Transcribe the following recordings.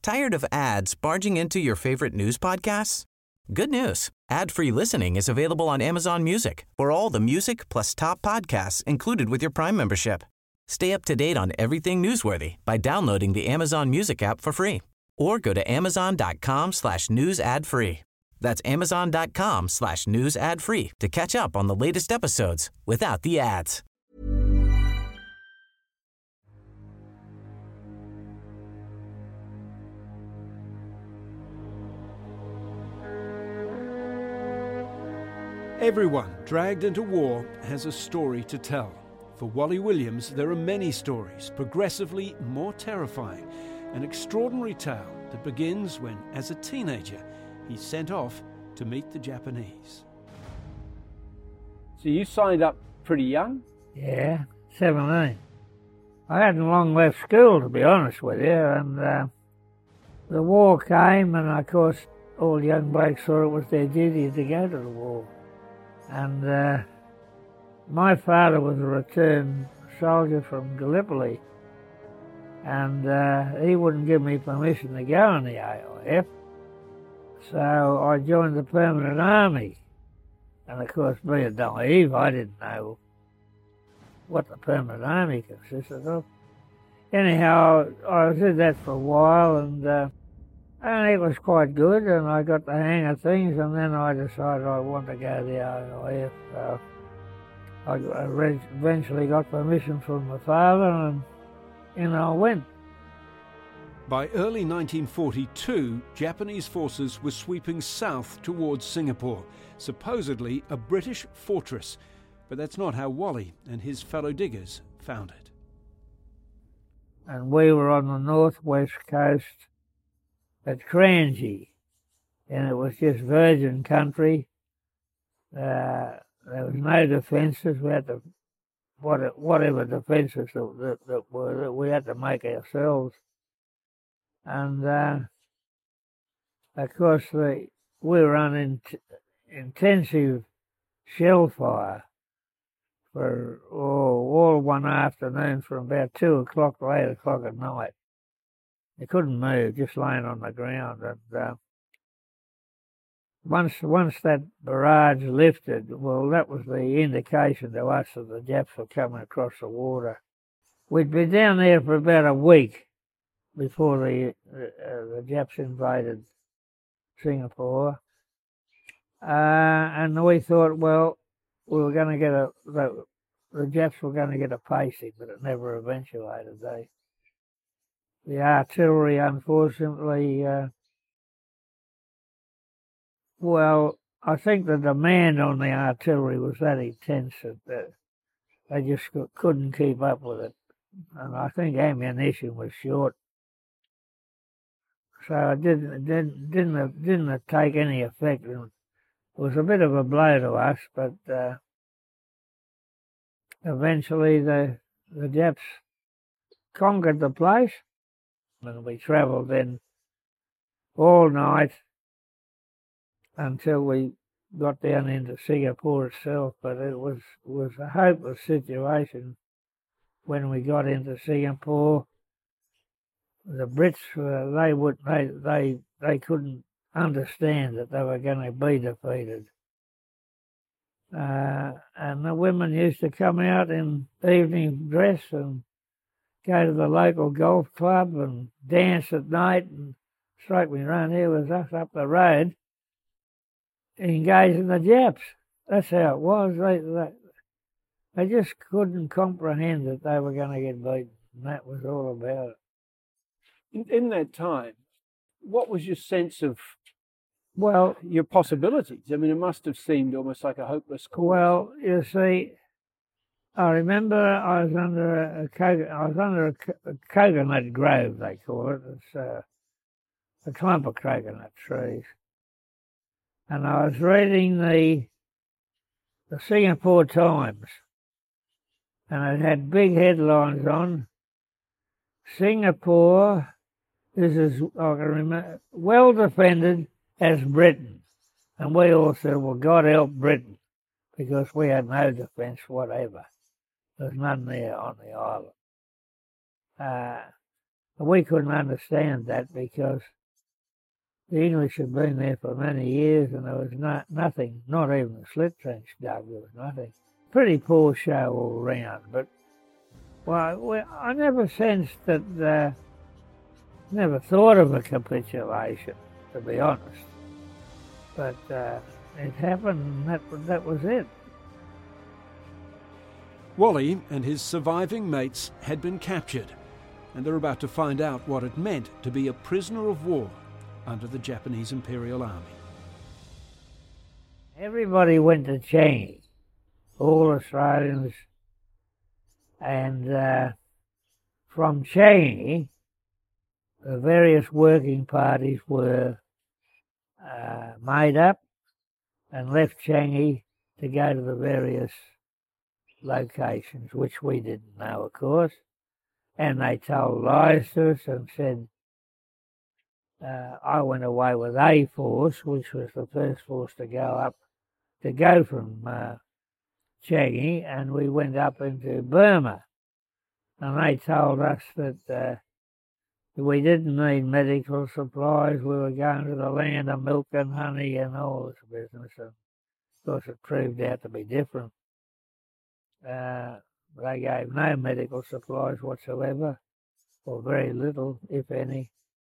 Tired of ads barging into your favorite news podcasts? Good news. Ad-free listening is available on Amazon Music for all the music plus top podcasts included with your Prime membership. Stay up to date on everything newsworthy by downloading the Amazon Music app for free or go to amazon.com/news ad free. That's amazon.com/news ad free to catch up on the latest episodes without the ads. Everyone dragged into war has a story to tell. For Wally Williams, there are many stories, progressively more terrifying. An extraordinary tale that begins when, as a teenager, he's sent off to meet the Japanese. So you signed up pretty young? Yeah, 17. I hadn't long left school, to be honest with you, and the war came, and of course all young blokes thought it was their duty to go to the war. And my father was a returned soldier from Gallipoli, and he wouldn't give me permission to go in the AIF, so I joined the Permanent Army. And of course, being naive, I didn't know what the Permanent Army consisted of. Anyhow, I did that for a while, and it was quite good, and I got the hang of things, and then I decided I wanted to go to the AIF. So I eventually got permission from my father, and I went. By early 1942, Japanese forces were sweeping south towards Singapore, supposedly a British fortress. But that's not how Wally and his fellow diggers found it. And we were on the northwest coast at Kranji, and it was just virgin country. There was no defences. We had to, whatever defences that were, we had to make ourselves. And of course, we were on intensive shell fire for all one afternoon from about 2 o'clock to 8 o'clock at night. They couldn't move, just laying on the ground. And once that barrage lifted, well, that was the indication to us that the Japs were coming across the water. We'd been down there for about a week before the Japs invaded Singapore, and we thought, well, we were going to get the Japs were going to get a pacing, but it never eventuated. The artillery, unfortunately, well, I think the demand on the artillery was that intense that they just couldn't keep up with it, and I think ammunition was short. So it didn't take any effect. It was a bit of a blow to us, but eventually the Japs conquered the place, and we travelled then all night until we got down into Singapore itself. But it was a hopeless situation when we got into Singapore. The Brits, they couldn't understand that they were going to be defeated. And the women used to come out in evening dress and go to the local golf club and dance at night. And strike me round here was us up the road engaging the Japs. That's how it was. They just couldn't comprehend that they were going to get beaten. And that was all about it. In that time, what was your sense of, well, your possibilities? I mean, it must have seemed almost like a hopeless cause. Well, you see, I remember I was under a coconut grove, they call it. It's a clump of coconut trees. And I was reading the Singapore Times, and it had big headlines on Singapore. This is, I can remember, well defended as Britain. And we all said, well, God help Britain, because we had no defence whatever. There's none there on the island. We couldn't understand that because the English had been there for many years and there was nothing, not even a slit trench dug, there was nothing. Pretty poor show all round, but I never sensed that, never thought of a capitulation, to be honest. But it happened and that was it. Wally and his surviving mates had been captured, and they're about to find out what it meant to be a prisoner of war under the Japanese Imperial Army. Everybody went to Changi, all Australians, and from Changi, the various working parties were made up and left Changi to go to the various locations, which we didn't know, of course. And they told lies to us and said, I went away with A Force, which was the first force to go from Changi, and we went up into Burma. And they told us that we didn't need medical supplies, we were going to the land of milk and honey and all this business. And of course it proved out to be different. They gave no medical supplies whatsoever, or very little, if any.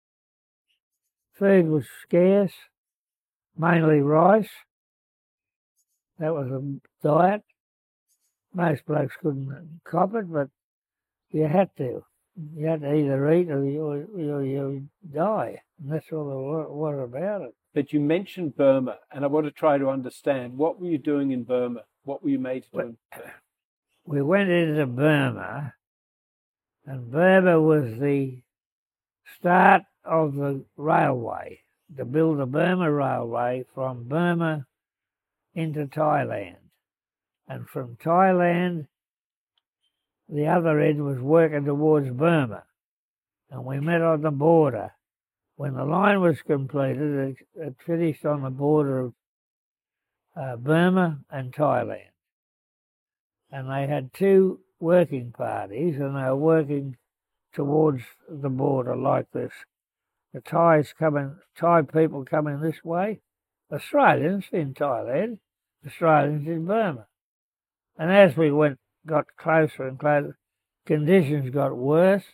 Food was scarce, mainly rice. That was a diet. Most blokes couldn't cop it, but you had to. You had to either eat or you die. And that's all there was about it. But you mentioned Burma, and I want to try to understand, what were you doing in Burma? What were you made to do? We went into Burma, and Burma was the start of the railway, to build the Burma Railway from Burma into Thailand. And from Thailand, the other end was working towards Burma. And we met on the border. When the line was completed, it finished on the border of Burma and Thailand. And they had two working parties, and they were working towards the border like this. The Thai people coming this way, Australians in Thailand, Australians in Burma. And as we got closer and closer, conditions got worse,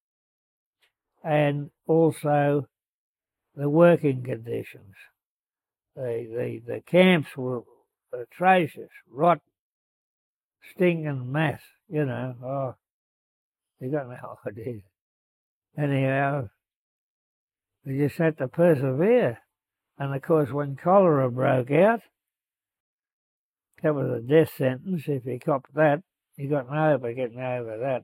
and also the working conditions. The camps were atrocious, rotten, stinking mess, you know. Oh, you got no idea. Anyhow, we just had to persevere. And of course, when cholera broke out, that was a death sentence. If you copped that, you got no hope of getting over that.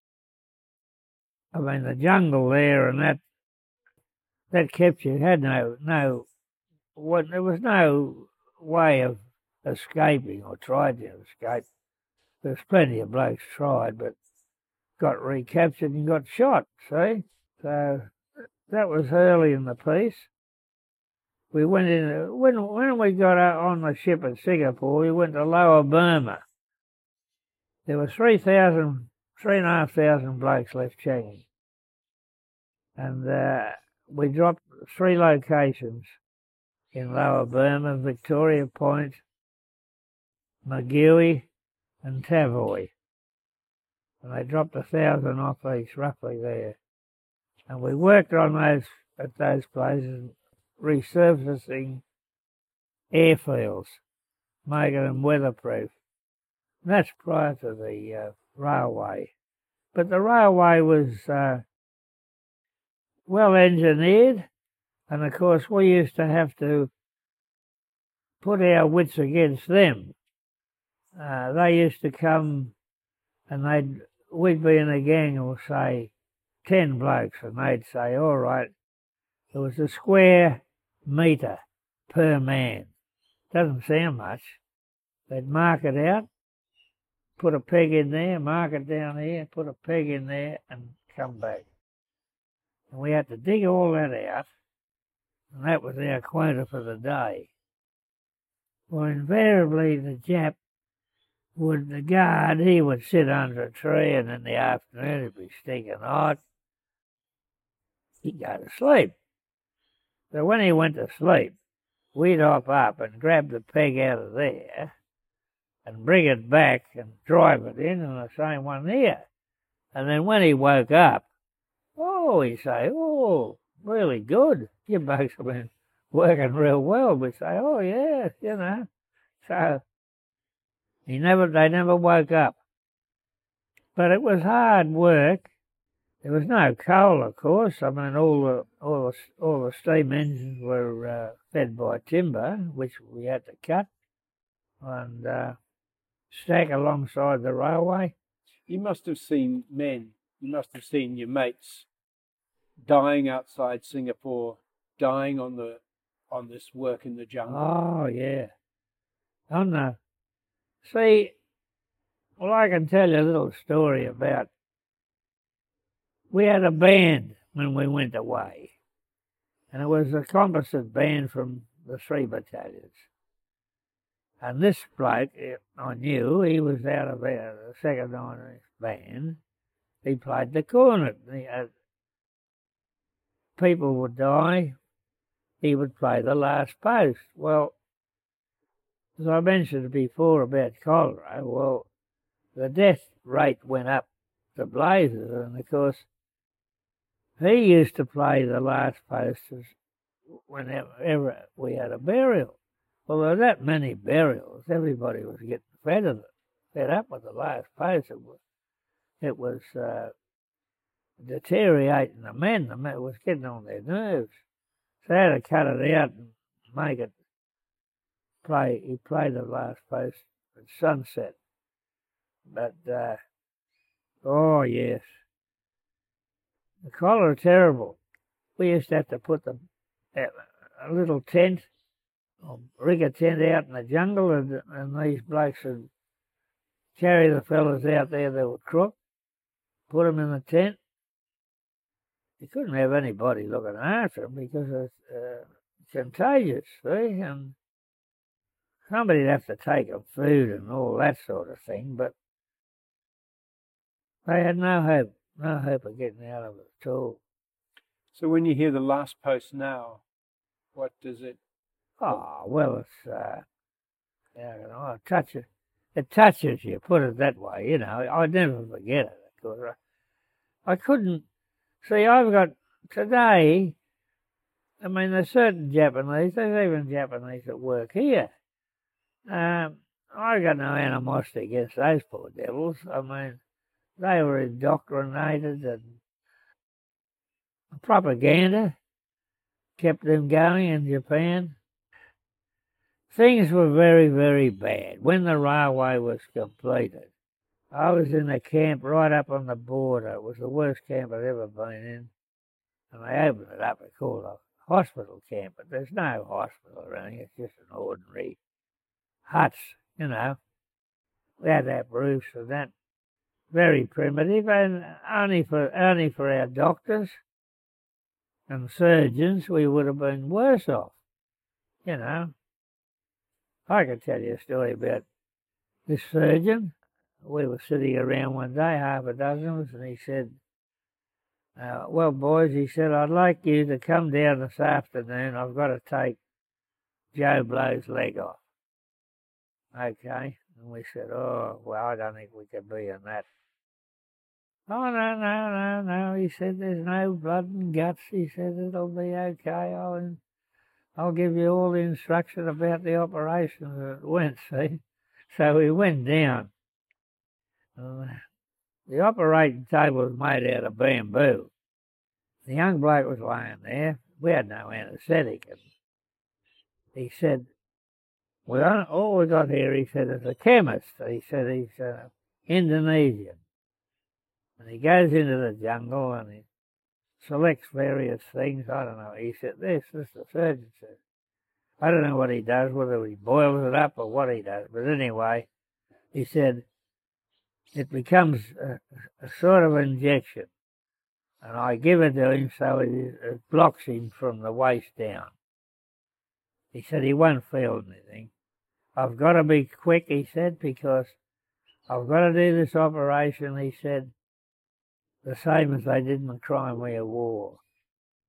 I mean, the jungle there and that kept you, had there was no way of escaping or tried to escape. There's plenty of blokes tried, but got recaptured and got shot, see? So that was early in the piece. We went in, when we got out on the ship at Singapore, we went to Lower Burma. There were 3,500 blokes left Changi. And we dropped 3 locations in Lower Burma: Victoria Point, Magui, and Tavoy. And they dropped 1,000 off each, roughly there. And we worked on at those places, resurfacing airfields, making them weatherproof. And that's prior to the railway. But the railway was well engineered, and of course we used to have to put our wits against them. They used to come and we'd be in a gang of, say, 10 blokes, and they'd say, all right, it was a square metre per man. Doesn't sound much. They'd mark it out, put a peg in there, mark it down here, put a peg in there, and come back. And we had to dig all that out, and that was our quota for the day. Well, invariably the Jap the guard, he would sit under a tree, and in the afternoon it'd be stinking hot. he'd go to sleep. So when he went to sleep, we'd hop up and grab the peg out of there and bring it back and drive it in the same one here. And then when he woke up, he'd say, "Oh, really good. You blokes have been working real well." We'd say, "Oh, yes, you know." So they never woke up. But it was hard work. There was no coal, of course. I mean, all the steam engines were fed by timber, which we had to cut and stack alongside the railway. You must have seen men. You must have seen your mates dying outside Singapore, dying on this work in the jungle. Oh yeah. See, well, I can tell you a little story about. We had a band when we went away, and it was a composite band from the 3 battalions. And this bloke, I knew, he was out of the 2nd Irish band. He played the cornet. People would die, he would play the last post. Well, as I mentioned before about cholera, well, the death rate went up to blazes, and of course, he used to play the last posters whenever we had a burial. Well, there were that many burials, everybody was getting fed up with the last post. It was deteriorating the men. It was getting on their nerves. So they had to cut it out and make it play. He played the last post at sunset. But, oh yes, the cholera terrible. We used to have to put a little tent, or rig a tent out in the jungle, and these blokes would carry the fellas out there that were crook, put them in the tent. You couldn't have anybody looking after them because it's contagious, see, and somebody'd have to take them food and all that sort of thing, but they had no hope of getting out of it at all. So when you hear the last post now, what does it? Oh, well, it's, it touches you, put it that way, you know. I'd never forget it, of course. I couldn't, see, I've got, today, I mean, there's certain Japanese, there's even Japanese that work here. I've got no animosity against those poor devils. I mean, they were indoctrinated, and propaganda kept them going in Japan. Things were very, very bad. When the railway was completed, I was in a camp right up on the border. It was the worst camp I'd ever been in. And they opened it up, it's called a hospital camp, but there's no hospital around here. It's just an ordinary huts, you know. We had to have roofs and that. Very primitive, and only for our doctors and surgeons, we would have been worse off, you know. I could tell you a story about this surgeon. We were sitting around one day, half a dozen of us, and he said, well, boys, he said, I'd like you to come down this afternoon. I've got to take Joe Blow's leg off. Okay. And we said, oh, well, I don't think we could be in that. Oh, no, he said, there's no blood and guts. He said, it'll be okay. I'll give you all the instruction about the operation as it went, see. So we went down. The operating table was made out of bamboo. The young bloke was lying there. We had no anaesthetic. And he said, well, all we got here, he said, is a chemist. He said he's Indonesian. And he goes into the jungle and he selects various things. I don't know. He said, this the surgeon said. I don't know what he does, whether he boils it up or what he does. But anyway, he said, it becomes a sort of injection. And I give it to him so it blocks him from the waist down. He said he won't feel anything. I've got to be quick, he said, because I've got to do this operation, he said, the same as they did in the Crimea War.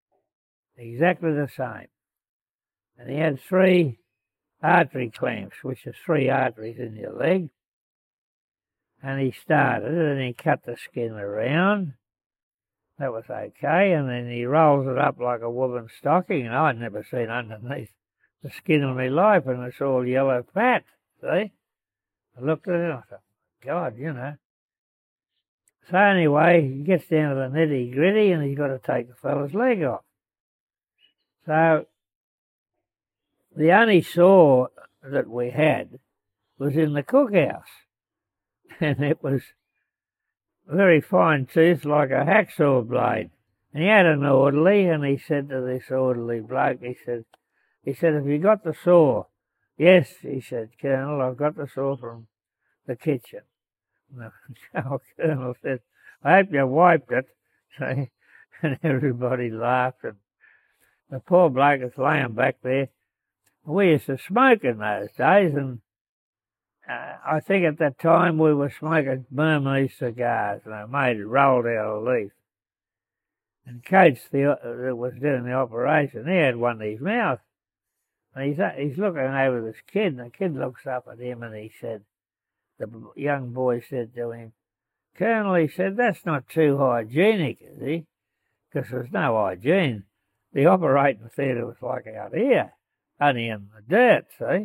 exactly the same. And he had 3 artery clamps, which are 3 arteries in your leg. And he started it, and he cut the skin around. That was okay, and then he rolls it up like a woman's stocking, and I'd never seen underneath the skin of my life, and it's all yellow fat, see? I looked at it, and I thought, God, you know. So anyway, he gets down to the nitty-gritty, and he's got to take the fella's leg off. So the only saw that we had was in the cookhouse, and it was very fine tooth, like a hacksaw blade. And he had an orderly, and he said to this orderly bloke, he said, have you got the saw? Yes, he said, Colonel, I've got the saw from the kitchen. And the Colonel said, I hope you wiped it. See? And everybody laughed, and the poor bloke was laying back there. We used to smoke in those days, and I think at that time we were smoking Burmese cigars, and they made it rolled out of leaf. And Coates, that was doing the operation, he had one in his mouth. And he's looking over this kid, and the kid looks up at him, and he said, the young boy said to him, Colonel, he said, that's not too hygienic, is he? Because there's no hygiene. The operating theatre was like out here, only in the dirt, see?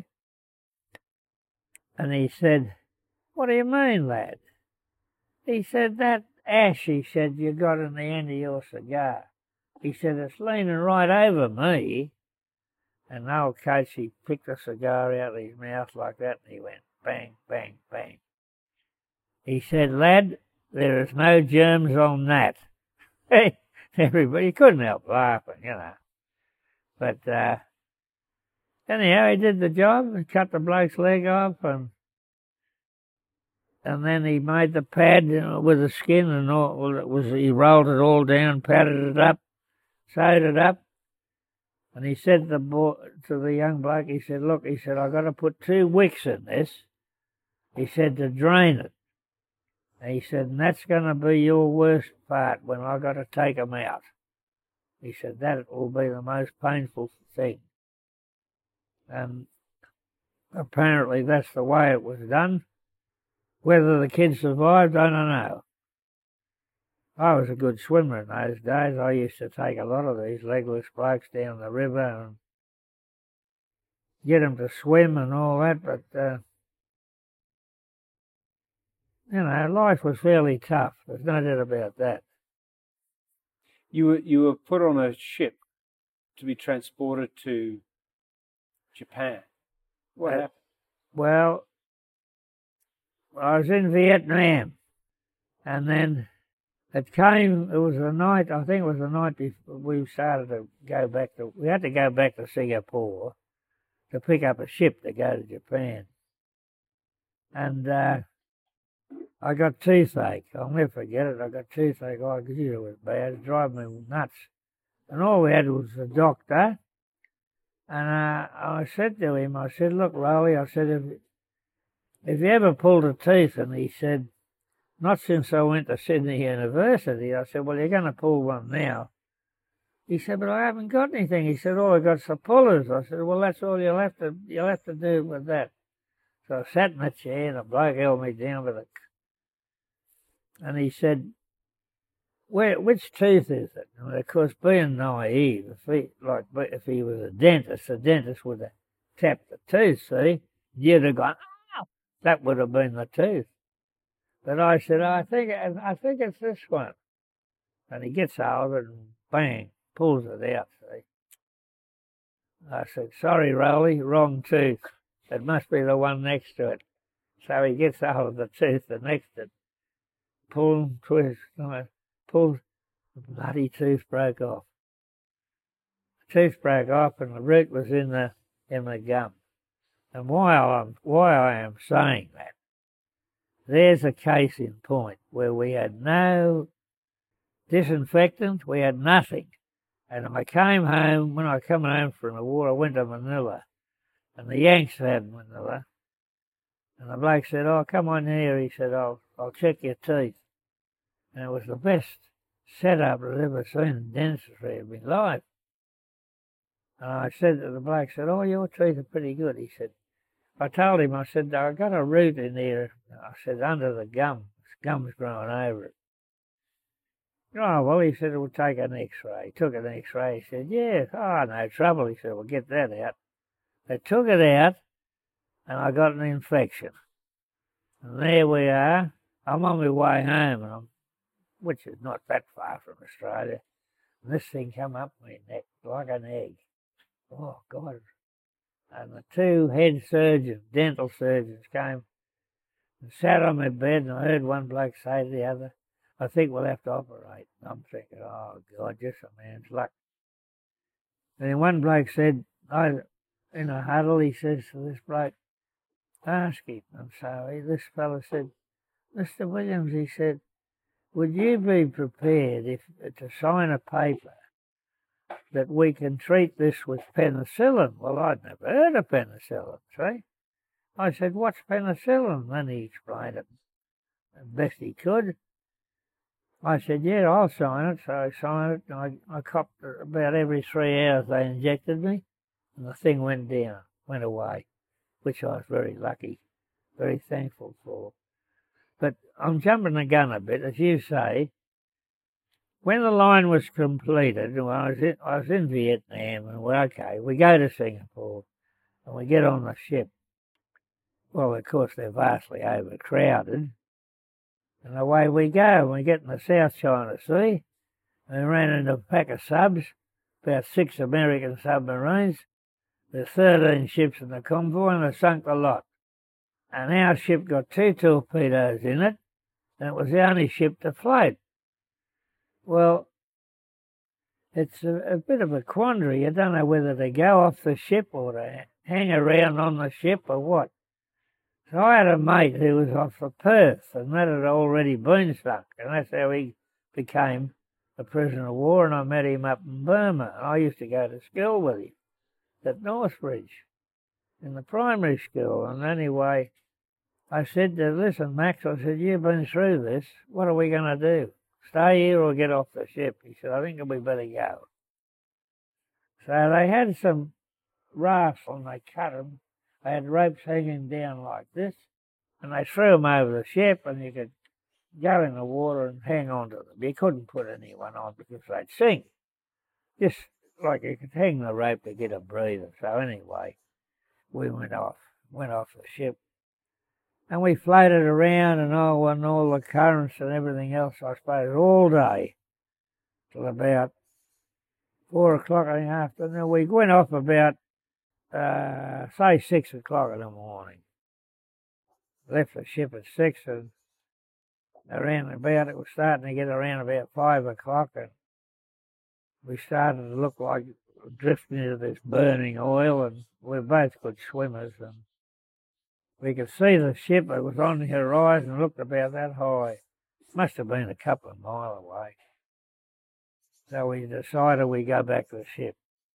And he said, what do you mean, lad? He said, that ash, he said, you got in the end of your cigar. He said, it's leaning right over me. And old Coates, he picked the cigar out of his mouth like that, and he went bang, bang, bang. He said, lad, there is no germs on that. Everybody couldn't help laughing, you know. But anyhow, he did the job and cut the bloke's leg off, and then he made the pad with the skin, and all. He rolled it all down, patted it up, sewed it up, and he said to the young bloke, he said, look, he said, I've got to put 2 wicks in this. He said, to drain it. And he said, and that's going to be your worst part when I've got to take them out. He said, that will be the most painful thing. And apparently that's the way it was done. Whether the kid survived, I don't know. I was a good swimmer in those days. I used to take a lot of these legless blokes down the river and get them to swim and all that, but, you know, life was fairly tough. There's no doubt about that. You were put on a ship to be transported to Japan. What happened? Well, I was in Vietnam, and then it was the night, I think it was the night before we started to go back we had to go back to Singapore to pick up a ship to go to Japan. And I got toothache. I'll never forget it. I got toothache. Oh, geez, it was bad. It drove me nuts. And all we had was a doctor. And I said to him, I said, look, Rowley, I said, if you ever pulled a tooth? And he said, not since I went to Sydney University. I said, well, you're going to pull one now. He said, but I haven't got anything. He said, all I got's the pullers. I said, well, that's all you'll have to do with that. So I sat in the chair, and the bloke held me down and he said, which tooth is it? And of course, being naive, if he was a dentist, the dentist would have tapped the tooth, see? You'd have gone, oh, that would have been the tooth. But I said, I think it's this one. And he gets over it and bang, pulls it out, see? I said, sorry, Rowley, wrong tooth. It must be the one next to it. So he gets hold of the tooth, the next to it, pull, twist, pull, the bloody tooth broke off. The tooth broke off, and the root was in the gum. And why I am saying that, there's a case in point where we had no disinfectant, we had nothing. And I came home, when I come home from the war, I went to Manila, and the Yanks had Manila. And the bloke said, oh, come on here. He said, I'll check your teeth. And it was the best setup I'd ever seen in dentistry in my life. And I said to the bloke, said, "Oh, your teeth are pretty good." He said, I told him, I said, "I got a root in here," I said, "under the gum. Gum's growing over it." "Oh, well," he said, "we'll take an X-ray." He took an X-ray. He said, "Yeah, no trouble." He said, "We'll get that out." They took it out, and I got an infection. And there we are. I'm on my way home, which is not that far from Australia. And this thing come up my neck like an egg. Oh, God. And the two head surgeons, dental surgeons, came and sat on my bed, and I heard one bloke say to the other, "I think we'll have to operate." And I'm thinking, oh, God, just a man's luck. And then one bloke said, in a huddle, he says to this bloke, "Ask him." And so this fellow said, "Mr. Williams," he said, "would you be prepared to sign a paper that we can treat this with penicillin?" Well, I'd never heard of penicillin, see? I said, "What's penicillin?" Then he explained it as best he could. I said, "Yeah, I'll sign it." So I signed it, and I copped it about every 3 hours they injected me, and the thing went down, went away, which I was very lucky, very thankful for. But I'm jumping the gun a bit, as you say. When the line was completed, I was in Vietnam, and we go to Singapore, and we get on the ship. Well, of course, they're vastly overcrowded, and away we go, and we get in the South China Sea, and we ran into a pack of subs, about 6 American submarines. There's 13 ships in the convoy, and they sunk the lot. And our ship got 2 torpedoes in it, and it was the only ship to float. Well, it's a bit of a quandary. You don't know whether to go off the ship or to hang around on the ship or what. So I had a mate who was off for Perth, and that had already been sunk, and that's how he became a prisoner of war, and I met him up in Burma. And I used to go to school with him at Northbridge in the primary school. And anyway, I said, "Listen, Max," I said, "you've been through this. What are we going to do? Stay here or get off the ship?" He said, "I think we better go." So they had some rafts, and they cut them. They had ropes hanging down like this, and they threw them over the ship, and you could go in the water and hang on to them. You couldn't put anyone on because they'd sink. Just like you could hang the rope to get a breather. So anyway, we went off the ship. And we floated around and all the currents and everything else, I suppose, all day till about 4 o'clock in the afternoon. We went off about, say, 6 o'clock in the morning. Left the ship at 6, and it was starting to get around about 5 o'clock, and we started to look like drifting into this burning oil, and we're both good swimmers, and we could see the ship. It was on the horizon, looked about that high. Must have been a couple of miles away. So we decided we'd go back to the ship.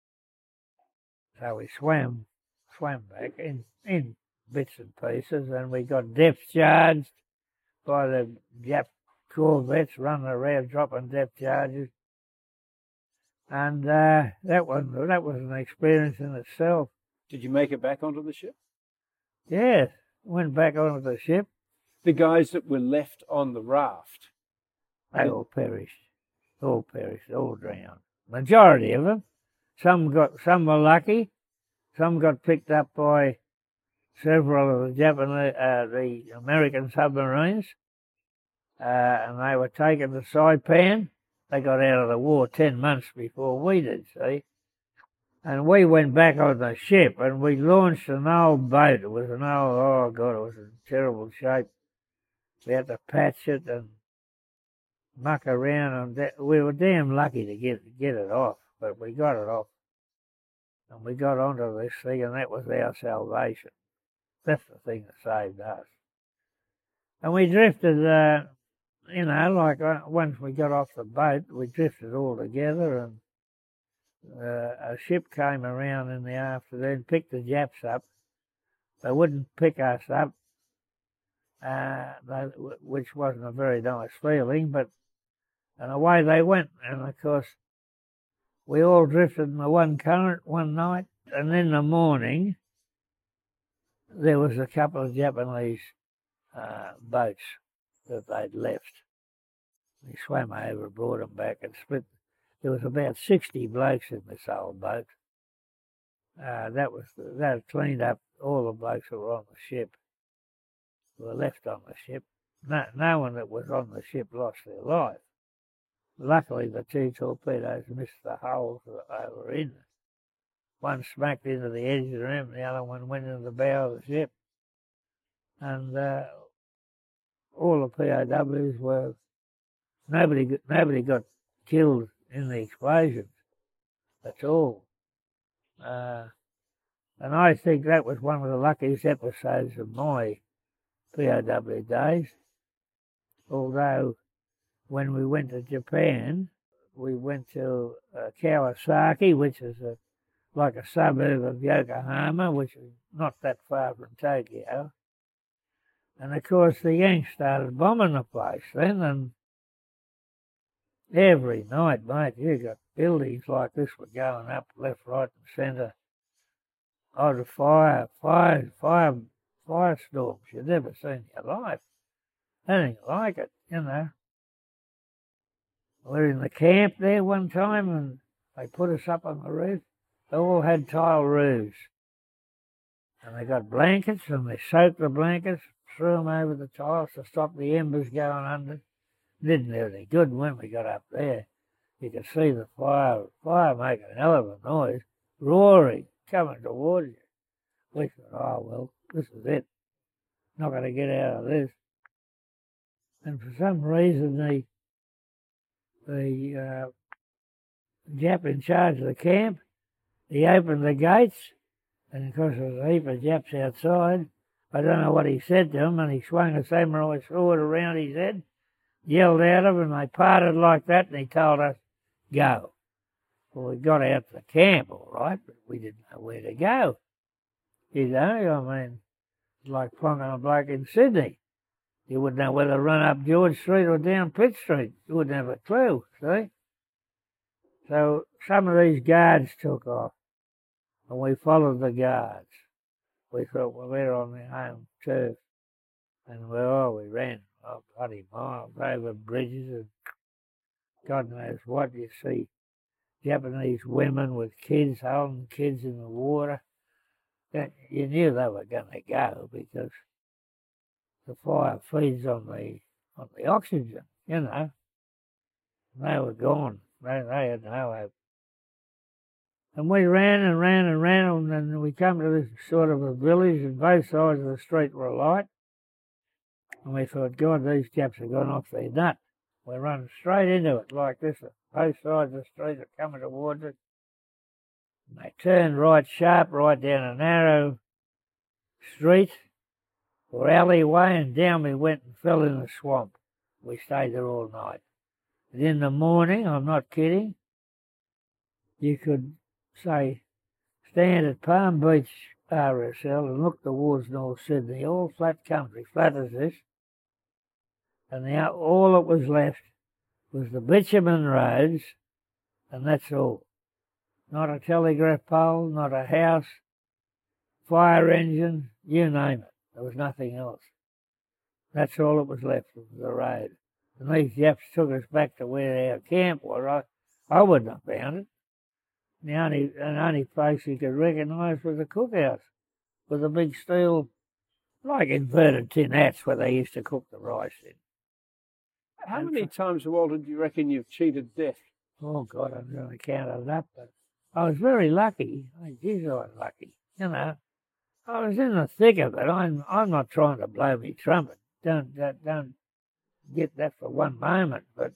So we swam back in bits and pieces, and we got depth charged by the Jap corvettes running around dropping depth charges. And that was an experience in itself. Did you make it back onto the ship? Yes, went back onto the ship. The guys that were left on the raft? They all perished, all drowned. Majority of them. Some were lucky. Some got picked up by several of the American submarines, and they were taken to Saipan. They got out of the war 10 months before we did, see? And we went back on the ship, and we launched an old boat. It was it was in terrible shape. We had to patch it and muck around, and we were damn lucky to get it off, but we got it off. And we got onto this thing, and that was our salvation. That's the thing that saved us. And we drifted, once we got off the boat, we drifted all together, and a ship came around in the afternoon, picked the Japs up. They wouldn't pick us up, which wasn't a very nice feeling, and away they went. And of course, we all drifted in the one current one night, and in the morning there was a couple of Japanese boats that they'd left. We swam over, brought them back, and split. There was about 60 blokes in this old boat. That cleaned up all the blokes that were on the ship, were left on the ship. No one that was on the ship lost their life. Luckily, the two torpedoes missed the holes that they were in. One smacked into the edge of the rim, the other one went into the bow of the ship. And all the POWs were... Nobody got killed in the explosions. That's all. And I think that was one of the luckiest episodes of my POW days. Although, when we went to Japan, we went to Kawasaki, which is like a suburb of Yokohama, which is not that far from Tokyo. And of course, the Yanks started bombing the place then, and every night, mate, you got buildings like this were going up left, right, and centre. Oh, the firestorms you'd never seen in your life. Anything like it, you know. We were in the camp there one time, and they put us up on the roof. They all had tile roofs. And they got blankets, and they soaked the blankets, threw them over the tiles to stop the embers going under. Didn't do any good when we got up there. You could see the fire making a hell of a noise, roaring, coming towards you. We thought, oh, well, this is it. Not going to get out of this. And for some reason, the Jap in charge of the camp, he opened the gates, and of course there was a heap of Japs outside. I don't know what he said to them, and he swung a samurai sword around his head, yelled at them, and they parted like that, and he told us, go. Well, we got out to the camp, all right, but we didn't know where to go. You know, I mean, it's like plonking a bloke in Sydney. You wouldn't know whether to run up George Street or down Pitt Street. You wouldn't have a clue, see? So some of these guards took off, and we followed the guards. We thought, well, they're on their home turf. And we ran bloody miles over bridges and God knows what. You see Japanese women with kids, holding kids in the water. You knew they were going to go because the fire feeds on the oxygen, you know. They were gone. They had no hope. And we ran and ran and ran, and we come to this sort of a village, and both sides of the street were alight. And we thought, God, these Japs have gone off their nut. We're running straight into it like this. Both sides of the street are coming towards it. And they turned right sharp, right down a narrow street or alleyway, and down we went and fell in a swamp. We stayed there all night. And in the morning, I'm not kidding, you could say, stand at Palm Beach RSL and look towards North Sydney, all flat country, flat as this. And all that was left was the bitumen roads, and that's all. Not a telegraph pole, not a house, fire engine, you name it. There was nothing else. That's all that was left was the road. And these Japs took us back to where our camp was. I wouldn't have found it. The only place you could recognise was the cookhouse with a big steel, like inverted tin hats where they used to cook the rice in. How many times, Walter, do you reckon you've cheated death? Oh, God, I'm going to count it up, but I was very lucky. Geez, I was lucky. You know, I was in the thick of it. I'm not trying to blow me trumpet. Don't get that for one moment, but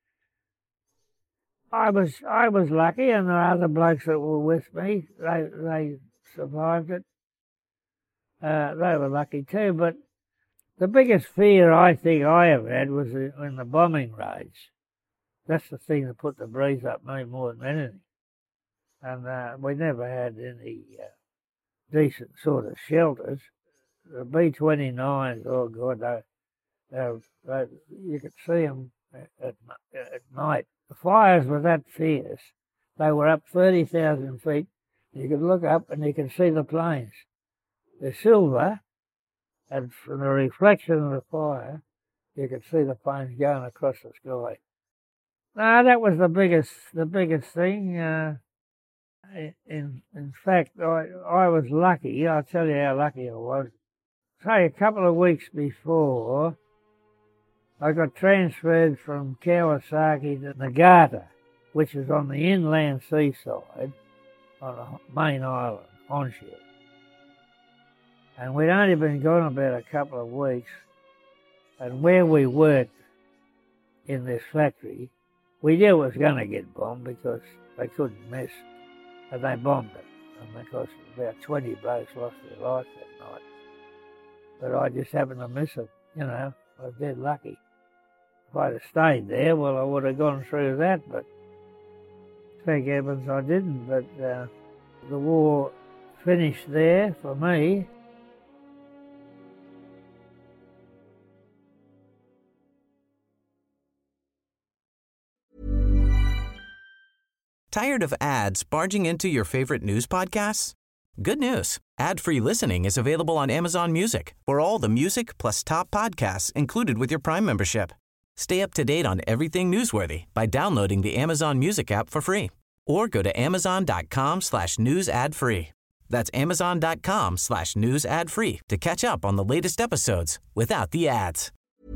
I was lucky, and there are other blokes that were with me. They survived it. They were lucky too, but the biggest fear I think I ever had was in the bombing raids. That's the thing that put the breeze up me more than anything. And we never had any decent sort of shelters. The B-29s, oh God, you could see them at night. The fires were that fierce They were up 30,000 feet. You could look up and you could see the planes. They're silver, and from the reflection of the fire, you could see the planes going across the sky. No, that was the biggest thing. In fact, I was lucky. I'll tell you how lucky I was. Say, a couple of weeks before, I got transferred from Kawasaki to Nagata, which is on the inland seaside on a main island, Honshu. And we'd only been gone about a couple of weeks, and where we worked in this factory, we knew it was going to get bombed because they couldn't miss, and they bombed it. And of course, about 20 blokes lost their life that night. But I just happened to miss it, you know. I was dead lucky. If I'd have stayed there, well, I would have gone through that, but thank heavens I didn't. But the war finished there for me. Tired of ads barging into your favorite news podcasts? Good news. Ad-free listening is available on Amazon Music for all the music plus top podcasts included with your Prime membership. Stay up to date on everything newsworthy by downloading the Amazon Music app for free or go to amazon.com/news ad free. That's amazon.com/news ad free to catch up on the latest episodes without the ads.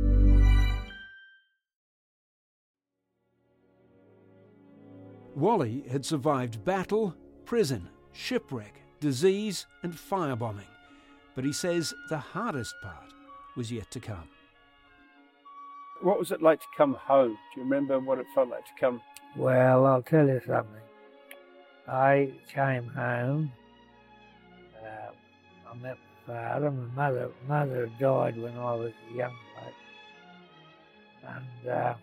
Wally had survived battle, prison, shipwreck, disease and firebombing, but he says the hardest part was yet to come. What was it like to come home? Do you remember what it felt like to come? Well, I'll tell you something. I came home. I met my father. My mother died when I was a young bloke. And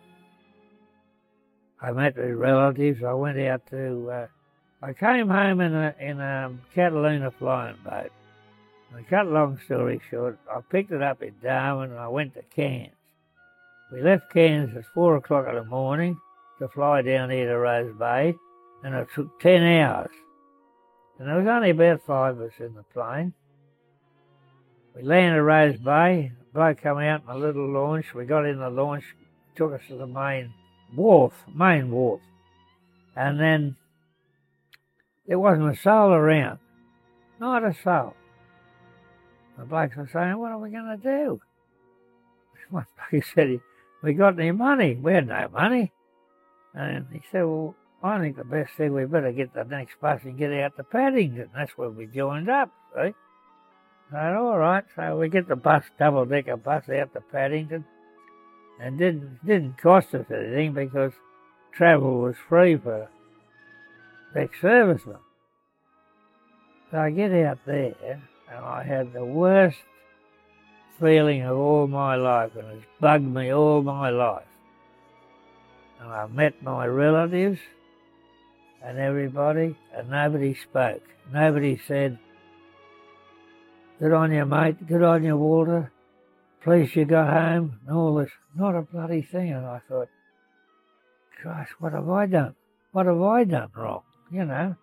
I met with relatives. I went out to... I came home in a Catalina flying boat. And to cut a long story short, I picked it up in Darwin and I went to Cairns. We left Cairns at 4 o'clock in the morning to fly down here to Rose Bay, and it took 10 hours. And there was only about 5 of us in the plane. We landed at Rose Bay, a bloke come out in a little launch. We got in the launch, took us to the main wharf. And then there wasn't a soul around, not a soul. The blokes were saying, what are we going to do? One bloke said, we got any money? We had no money. And he said, well, I think the best thing, we better get the next bus and get out to Paddington. That's where we joined up, see? I said, all right. So we get the bus, double-decker bus out to Paddington. And didn't cost us anything because travel was free for ex-servicemen. So I get out there and I had the worst feeling of all my life, and it's bugged me all my life. And I met my relatives and everybody, and nobody spoke. Nobody said, good on you, mate, good on you, Walter, pleased you got home, and all this. Not a bloody thing. And I thought, gosh, what have I done? What have I done wrong, you know?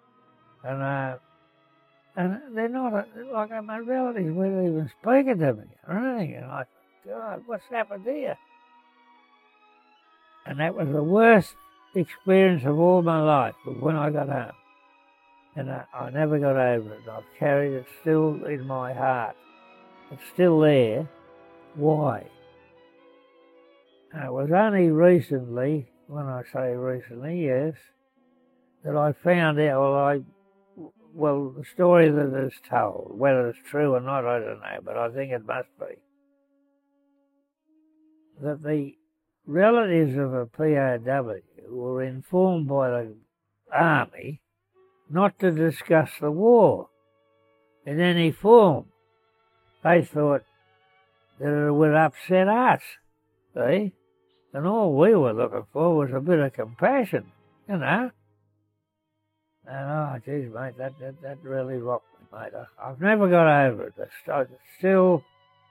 And they're not, like my relatives weren't even speaking to me or anything. And I thought, God, what's happened here? And that was the worst experience of all my life, when I got home. And I never got over it. I've carried it still in my heart. It's still there. Why? And it was only recently, when I say recently, yes, that I found out, well, the story that is told, whether it's true or not, I don't know, but I think it must be, that the relatives of a POW were informed by the army not to discuss the war in any form. They thought that it would upset us, see? And all we were looking for was a bit of compassion, you know? And, oh, geez, mate, that really rocked me, mate. I've never got over it. Still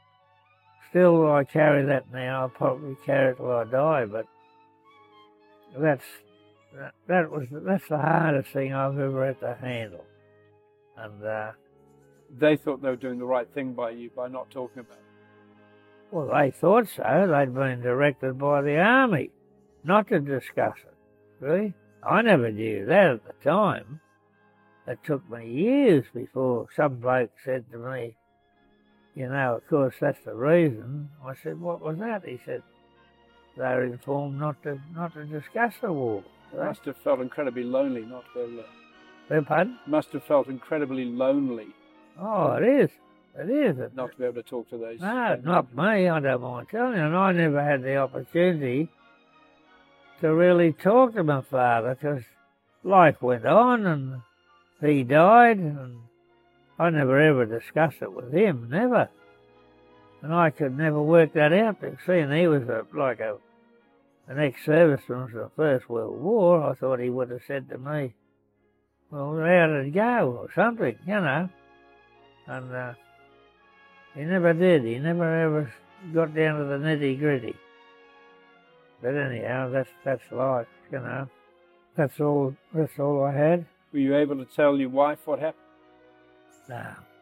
I carry that now. I'll probably carry it till I die, but that's that's the hardest thing I've ever had to handle. And they thought they were doing the right thing by you by not talking about it. Well, they thought so. They'd been directed by the army not to discuss it. See? I never knew that at the time. It took me years before some bloke said to me, you know, of course, that's the reason. I said, what was that? He said, they were informed not to discuss the war. You must have felt incredibly lonely not to be able to... Pardon? Must have felt incredibly lonely. Oh, it is. It is. Not to be able to talk to those... No, not me, I don't mind telling you. And I never had the opportunity to really talk to my father because life went on and he died and I never ever discussed it with him, never. And I could never work that out. Seeing he was an ex-serviceman for the First World War, I thought he would have said to me, well, how did it go, or something, you know. And he never did. He never ever got down to the nitty-gritty. But anyhow, that's life, you know. That's all I had. Were you able to tell your wife what happened? No.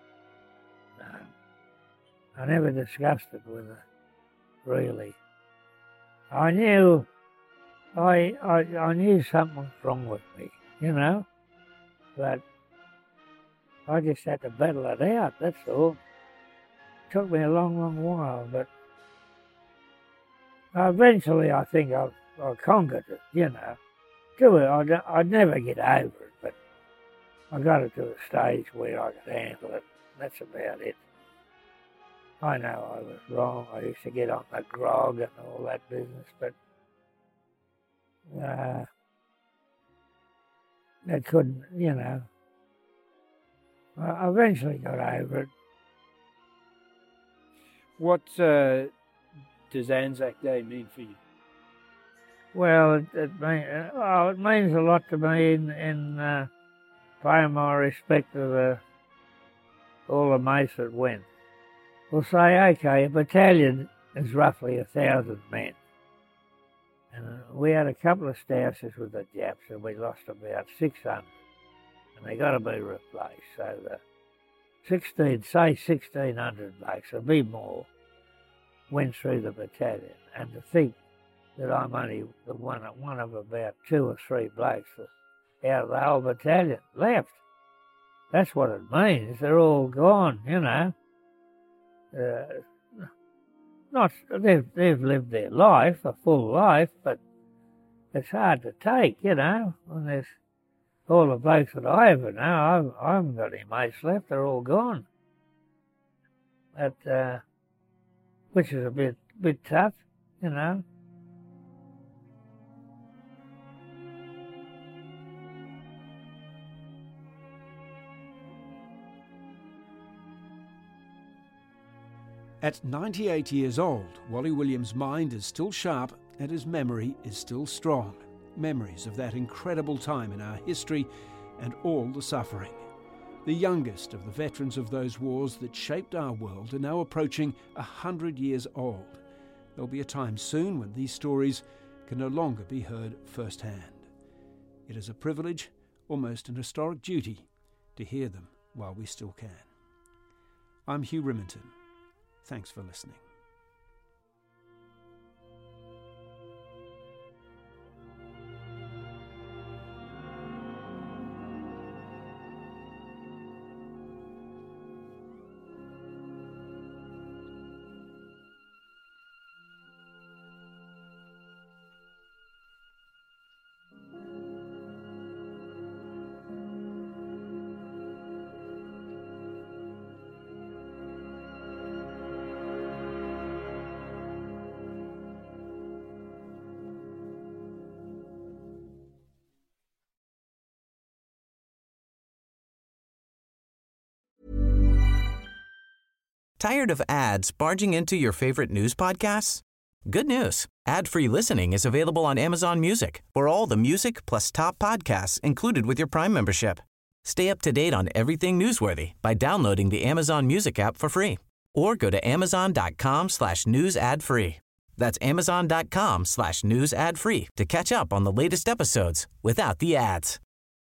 I never discussed it with her, really. I knew something was wrong with me, you know, but I just had to battle it out, that's all. It took me a long, long while, but eventually I think I conquered it, you know. I'd never get over it, but I got it to a stage where I could handle it. That's about it. I know I was wrong. I used to get on the grog and all that business, but I couldn't, you know. I eventually got over it. What does Anzac Day mean for you? Well, it means a lot to me in paying my respect to all the mates that went. We'll say, okay, a battalion is roughly 1,000 men. And we had a couple of stoushes with the Japs and we lost about 600. And they got to be replaced. So the 1,600 blokes, there'll be more, went through the battalion. And to think that I'm only one of about 2 or 3 blokes out of the whole battalion left. That's what it means. They're all gone, you know. They've lived their life, a full life, but it's hard to take, you know. When there's all the blokes that I ever know, I haven't got any mates left. They're all gone. But which is a bit tough, you know. At 98 years old, Wally Williams' mind is still sharp and his memory is still strong. Memories of that incredible time in our history and all the suffering. The youngest of the veterans of those wars that shaped our world are now approaching 100 years old. There'll be a time soon when these stories can no longer be heard firsthand. It is a privilege, almost an historic duty, to hear them while we still can. I'm Hugh Riminton. Thanks for listening. Tired of ads barging into your favorite news podcasts? Good news. Ad-free listening is available on Amazon Music for all the music plus top podcasts included with your Prime membership. Stay up to date on everything newsworthy by downloading the Amazon Music app for free or go to amazon.com/news ad free. That's amazon.com/news ad free to catch up on the latest episodes without the ads.